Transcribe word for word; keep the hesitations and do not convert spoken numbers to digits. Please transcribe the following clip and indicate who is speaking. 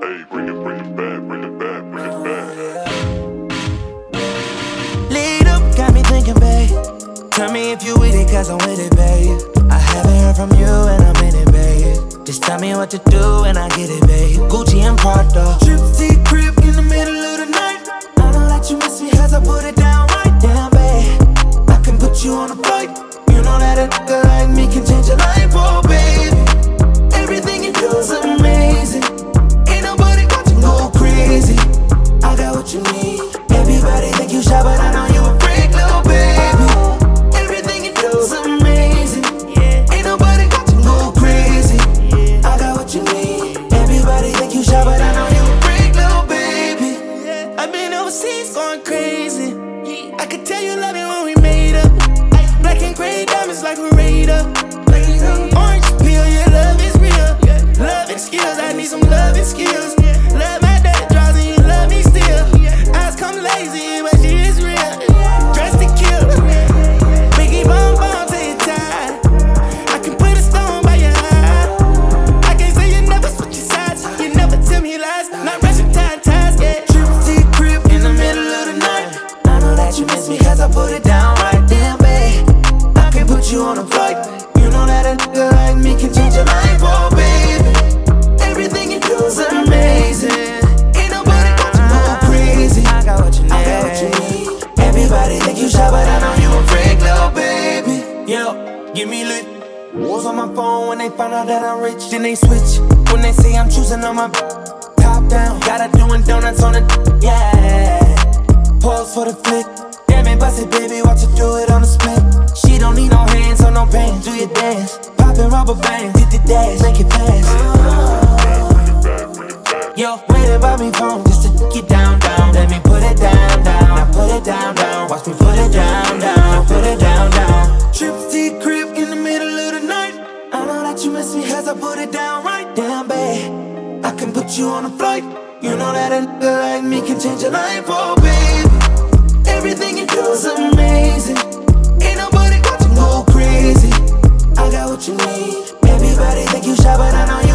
Speaker 1: Hey, bring it, bring it back, bring it back, bring it back.
Speaker 2: Lead up, got me thinking, babe. Tell me if you with it, cause I'm with it, babe. I haven't heard from you and I'm in it, babe. Just tell me what to do and I get it, babe. Gucci and Prada, trip to your crib in the middle of the night. I know that you miss me as I put it down right down, babe. I can put you on a flight. You know that a nigga like me can change your life, oh baby. Everything you do is amazing. Ain't nobody got to go crazy. I got what you need. Everybody think you shy, but I know you a freak, little baby. Everything you do is amazing. Ain't nobody got to go crazy. I got what you need. Everybody think you shy, but I know you a freak, little baby. I've been overseas going crazy. I could tell you love it when we made up. Black and gray diamonds like a radar. Orange peel, your love is real. Love and skills, I need some love and skills. Love my dirty draws and you love me still. Eyes come lazy, but she is real. Dressed to kill. Biggie bomb bomb till you tired. I can put a stone by your eye. I can't say you never switch your sides. You never tell me lies. Not rushing time ties, yeah. Trip to your crib in the middle of the night. I know that you miss me cause I put it down right there, babe. I can put you on a flight. You know that a nigga like me can change your life, oh baby. Everything you do is amazing. Ain't nobody got to go crazy. I got what you need. I got what you need. Everybody think you shy, but I know you a freak, little baby. Yo, give me lit. Walls on my phone when they find out that I'm rich. Then they switch when they say I'm choosing on my top down. Gotta doing donuts on the yeah. Pause for the flick. Damn it, bust it, baby, watch her do it on the split. She don't need no hands or no pain. Do your dance, poppin' rubber bands, hit the dash, make it fast. Yo, waiting by me phone just to get down, down. Let me put it down, down. Now put it down, down. Watch me put it down, down. Now put it down, down. Trip to your crib in the middle of the night. I know that you miss me as I put it down right down, babe. I can put you on a flight. You know that a nigga like me can change your life, oh baby. Everything you do is amazing. Ain't nobody got to go crazy. I got what you need. Everybody think you shy, but I know you